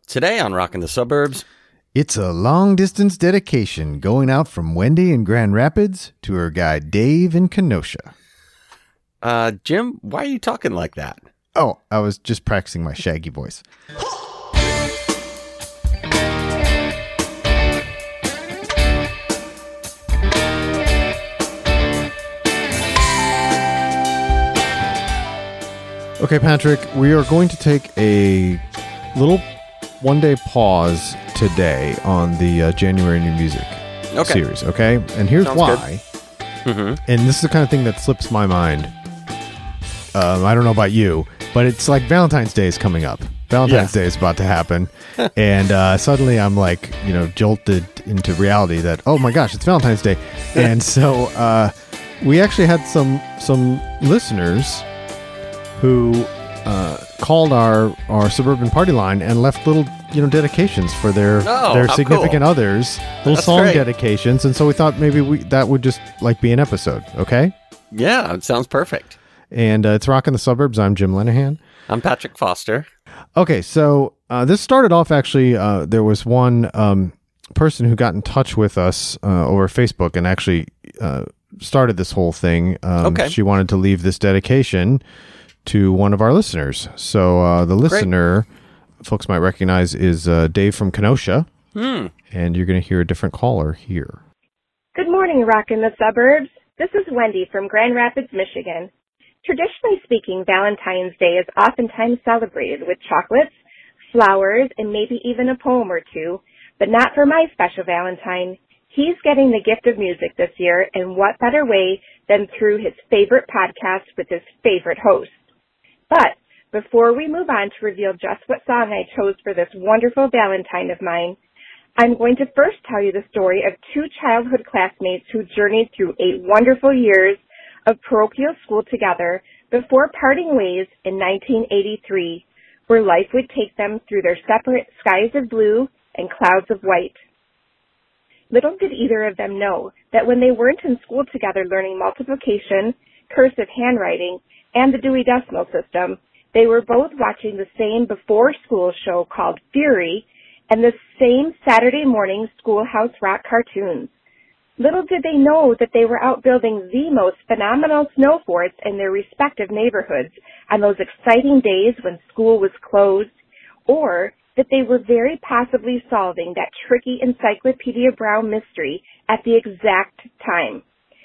Today on Rockin' the Suburbs, it's a long-distance dedication going out from Wendy in Grand Rapids to her guy Dave in Kenosha. Jim, why are you talking like that? Oh, I was just practicing my shaggy voice. Okay, Patrick, we are going to take a little one-day pause today on the January New Music series, okay? And here's Sounds why. And this is the kind of thing that slips my mind. I don't know about you, but it's like Valentine's Day is coming up. Valentine's Day is about to happen. And suddenly I'm like, jolted into reality that, oh my gosh, it's Valentine's Day. And so we actually had some listeners who called our suburban party line and left little dedications for their significant others, little That's song great. dedications, and so we thought maybe that would just like be an episode. Okay, Yeah, it sounds perfect. and it's Rockin' the Suburbs. I'm Jim Lenahan. I'm Patrick Foster. Okay, so this started off actually. There was one person who got in touch with us over Facebook and actually started this whole thing. She wanted to leave this dedication to one of our listeners. So the listener, folks might recognize, is Dave from Kenosha. And you're going to hear a different caller here. Good morning, Rockin' the Suburbs. This is Wendy from Grand Rapids, Michigan. Traditionally speaking, Valentine's Day is oftentimes celebrated with chocolates, flowers, and maybe even a poem or two, but not for my special Valentine. He's getting the gift of music this year, and what better way than through his favorite podcast with his favorite host. But before we move on to reveal just what song I chose for this wonderful Valentine of mine, I'm going to first tell you the story of two childhood classmates who journeyed through 8 wonderful years of parochial school together before parting ways in 1983, where life would take them through their separate skies of blue and clouds of white. Little did either of them know that when they weren't in school together learning multiplication, cursive handwriting, and the Dewey Decimal System, they were both watching the same before-school show called Fury and the same Saturday morning Schoolhouse Rock cartoons. Little did they know that they were out building the most phenomenal snow forts in their respective neighborhoods on those exciting days when school was closed, or that they were very possibly solving that tricky Encyclopedia Brown mystery at the exact time.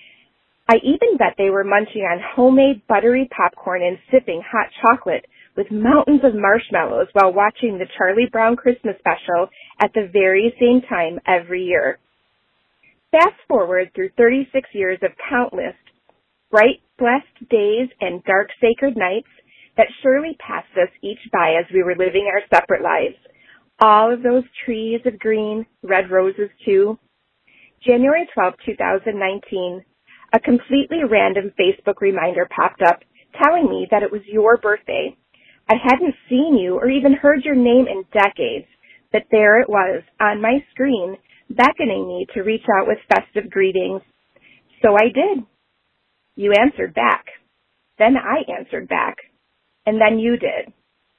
I even bet they were munching on homemade buttery popcorn and sipping hot chocolate with mountains of marshmallows while watching the Charlie Brown Christmas special at the very same time every year. Fast forward through 36 years of countless bright, blessed days and dark, sacred nights that surely passed us each by as we were living our separate lives. All of those trees of green, red roses too. January 12, 2019, a completely random Facebook reminder popped up telling me that it was your birthday. I hadn't seen you or even heard your name in decades, but there it was on my screen, beckoning me to reach out with festive greetings. So I did. You answered back. Then I answered back. And then you did.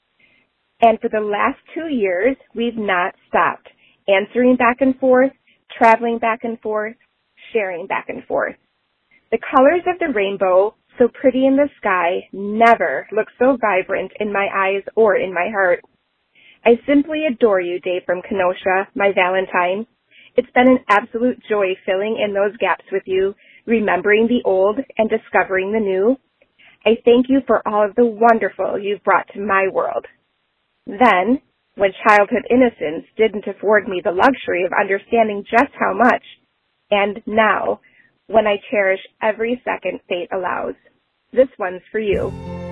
And for the last 2 years, we've not stopped answering back and forth, traveling back and forth, sharing back and forth. The colors of the rainbow, so pretty in the sky, never look so vibrant in my eyes or in my heart. I simply adore you, Dave from Kenosha, my Valentine. It's been an absolute joy filling in those gaps with you, remembering the old and discovering the new. I thank you for all of the wonderful you've brought to my world. Then, when childhood innocence didn't afford me the luxury of understanding just how much, and now, when I cherish every second fate allows, this one's for you.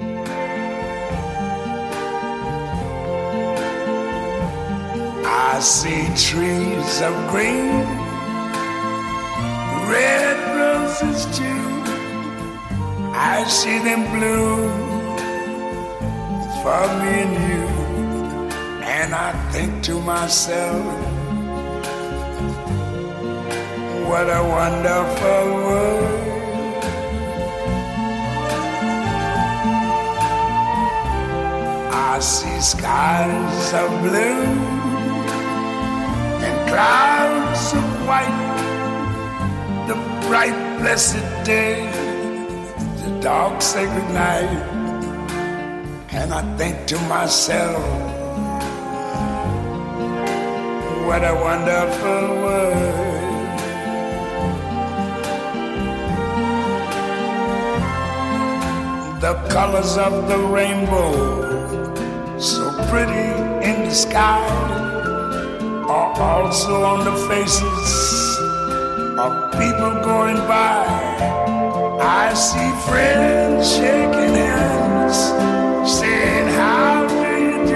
I see trees of green, red roses too. I see them bloom for me and you. And I think to myself, what a wonderful world. I I see skies of blue and clouds of white, the bright blessed day, the dark sacred night, and I think to myself, what a wonderful world. The colors of the rainbow, so pretty in the sky, are also on the faces of people going by. I see friends shaking hands, saying, how do you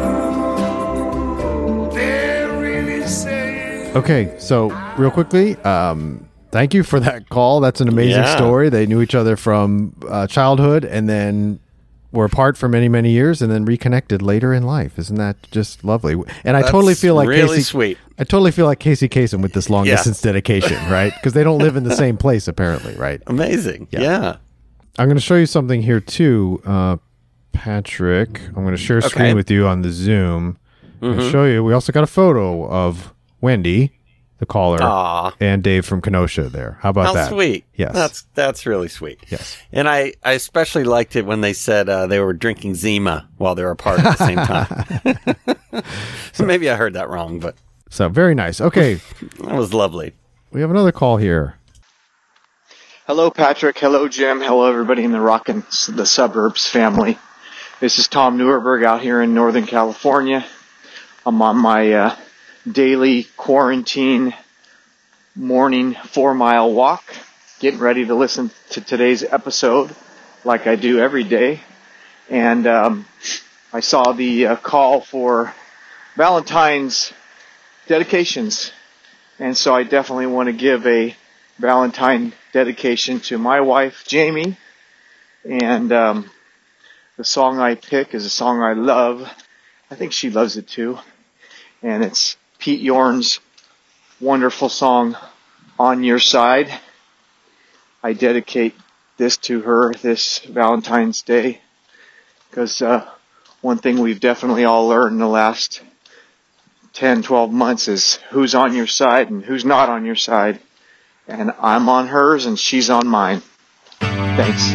do? They're really saying... Okay, so real quickly, thank you for that call. That's an amazing story. They knew each other from childhood and then were apart for many, many years and then reconnected later in life. Isn't that just lovely? And I totally feel like really sweet. I totally feel like Casey Kasem with this long distance dedication, right? Because they don't live in the same place, apparently, right? Amazing. Yeah. I'm going to show you something here too, Patrick. I'm going to share a screen with you on the Zoom and show you. We also got a photo of Wendy, the caller, and Dave from Kenosha there. How about that? How sweet. Yes. That's really sweet. Yes. And I especially liked it when they said they were drinking Zima while they were apart at the same time. So maybe I heard that wrong, but... So, very nice. Okay. That was lovely. We have another call here. Hello, Patrick. Hello, Jim. Hello, everybody in the Rockin' the Suburbs family. This is Tom Neuerberg out here in Northern California. I'm on my... daily quarantine morning 4-mile walk, getting ready to listen to today's episode like I do every day. And I saw the call for Valentine's dedications, and so I definitely want to give a Valentine dedication to my wife Jamie. And the song I pick is a song I love. I think she loves it too, and it's Pete Yorn's wonderful song, On Your Side. I dedicate this to her this Valentine's Day because one thing we've definitely all learned in the last 10, 12 months is who's on your side and who's not on your side. And I'm on hers and she's on mine. Thanks.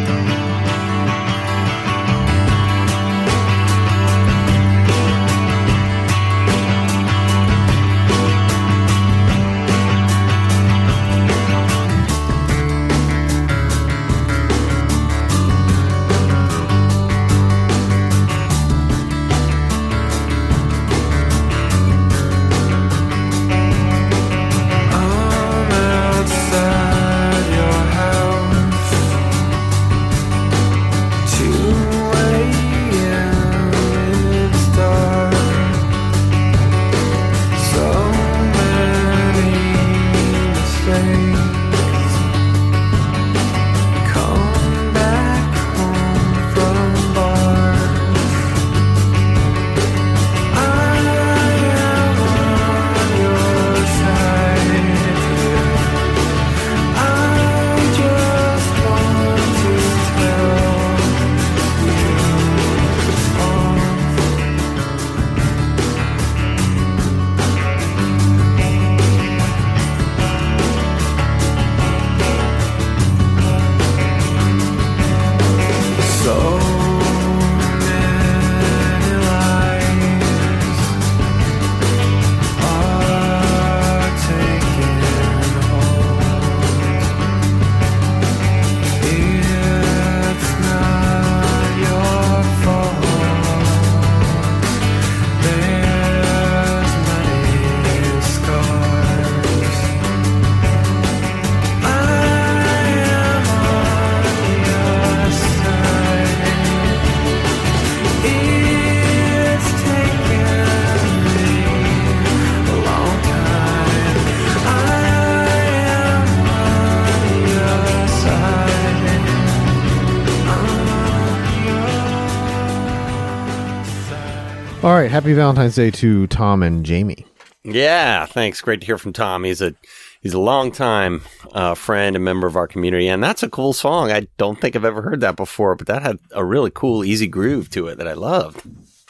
All right, happy Valentine's Day to Tom and Jamie. Yeah, thanks. Great to hear from Tom. He's a longtime friend and member of our community, and that's a cool song. I don't think I've ever heard that before, but that had a really cool, easy groove to it that I loved.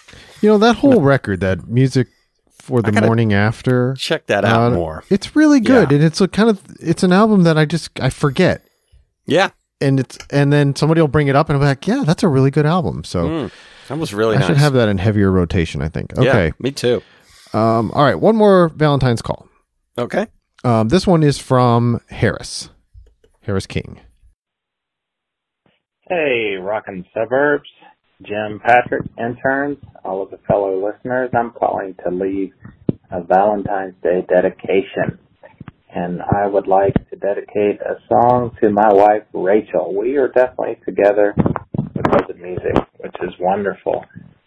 That whole record, that Music for the Morning After. Check that out more. It's really good. And it's it's an album that I forget. Yeah. And then somebody will bring it up and I'll be like, yeah, that's a really good album. So that was really nice. I should have that in heavier rotation, I think. Okay. Yeah, me too. All right. One more Valentine's call. Okay. This one is from Harris King. Hey, Rockin' Suburbs, Jim, Patrick, interns, all of the fellow listeners. I'm calling to leave a Valentine's Day dedication. And I would like to dedicate a song to my wife, Rachel. We are definitely together because of music, which is wonderful.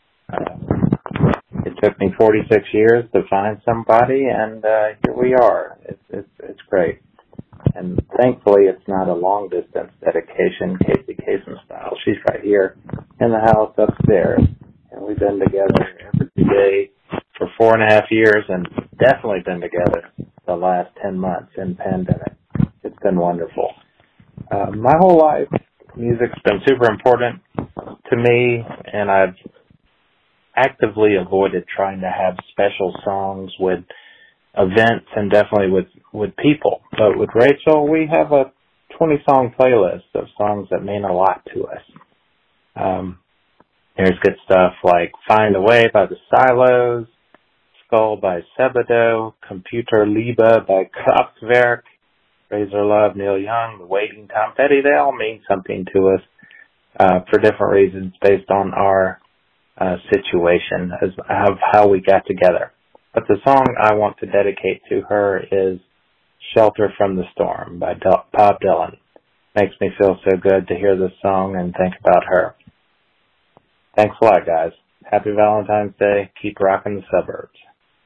It took me 46 years to find somebody, and here we are. It's great. And thankfully, it's not a long-distance dedication, Casey Kasem style. She's right here in the house upstairs, and we've been together every day for 4.5 years, and definitely been together the last 10 months in pandemic. It's been wonderful. My whole life, music's been super important to me, and I've actively avoided trying to have special songs with events and definitely with people. But with Rachel, we have a 20-song playlist of songs that mean a lot to us. There's good stuff like Find a Way by the Silos, Skull by Sebadoh, Computer Liebe by Kraftwerk, Razor Love, Neil Young, The Waiting, Tom Petty. They all mean something to us for different reasons based on our situation of how we got together. But the song I want to dedicate to her is Shelter from the Storm by Bob Dylan. Makes me feel so good to hear this song and think about her. Thanks a lot, guys. Happy Valentine's Day. Keep rocking the suburbs.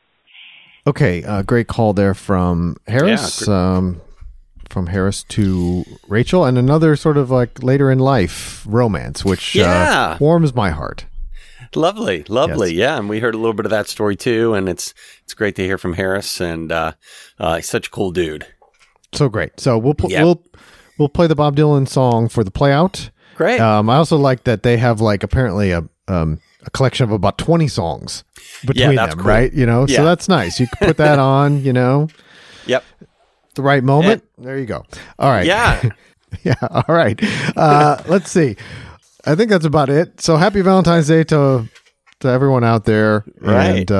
Okay, great call there from Harris. From Harris to Rachel, and another sort of like later in life romance, which warms my heart. Lovely. Yes. Yeah. And we heard a little bit of that story too. And it's great to hear from Harris, and he's such a cool dude. So great. So we'll play the Bob Dylan song for the play out. Great. I also like that they have like apparently a collection of about 20 songs between them, cool. Right? So that's nice. You can put that on, Yep. The right moment. There you go. All right. Yeah. Yeah. All right. Let's see. I think that's about it. So happy Valentine's Day to everyone out there. Right.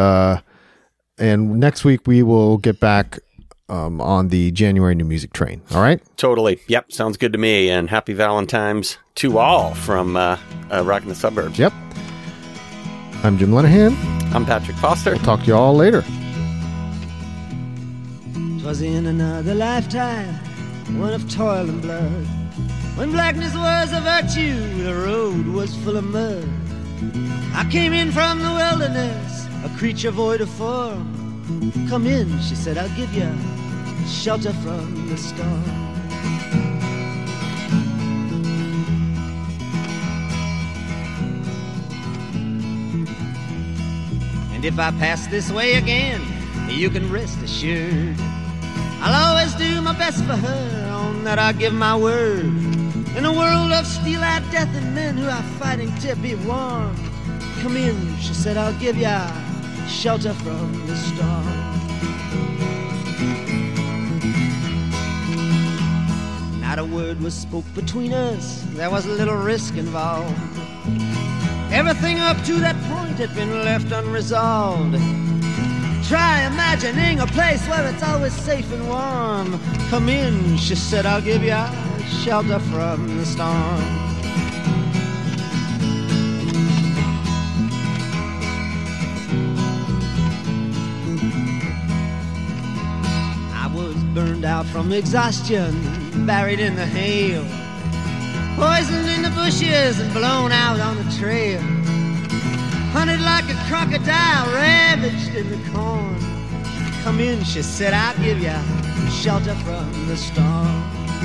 And next week we will get back on the January New Music train. All right? Totally. Yep. Sounds good to me. And happy Valentine's to all from Rockin' the Suburbs. Yep. I'm Jim Lenahan. I'm Patrick Foster. We'll talk to you all later. 'Twas in another lifetime, one of toil and blood, when blackness was a virtue, the road was full of mud. I came in from the wilderness, a creature void of form. Come in, she said, I'll give you shelter from the storm. And if I pass this way again, you can rest assured I'll always do my best for her, on that I give my word. In a world of steel-eyed death and men who are fighting to be warm, come in, she said, I'll give ya shelter from the storm. Not a word was spoke between us, there was little risk involved. Everything up to that point had been left unresolved. Try imagining a place where it's always safe and warm. Come in, she said, I'll give you shelter from the storm. I was burned out from exhaustion, buried in the hail, poisoned in the bushes and blown out on the trail. Hunted like a crocodile, ravaged in the corn. Come in, she said, I'll give you shelter from the storm.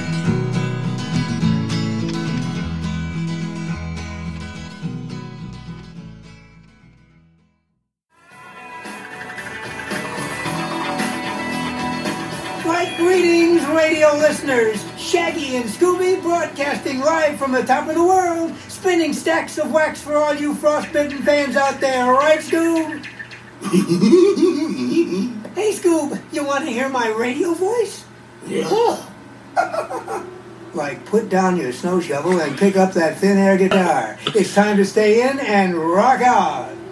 Right, greetings, radio listeners. Shaggy and Scooby broadcasting live from the top of the world. spinning stacks of wax for all you frostbitten fans out there, right, Scoob? Hey, Scoob, you want to hear my radio voice? Yeah. Like, put down your snow shovel and pick up that thin air guitar. It's time to stay in and rock on.